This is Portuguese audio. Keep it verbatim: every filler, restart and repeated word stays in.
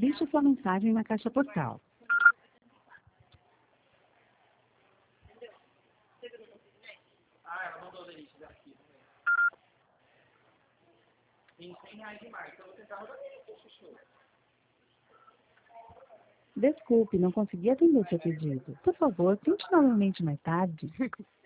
Deixe sua mensagem na caixa postal. Ah, ela mandou o delete daqui. Tem cem reais de mais, então eu vou tentar rodar isso, chuchu. Desculpe, não consegui atender seu pedido. Por favor, tente novamente mais tarde.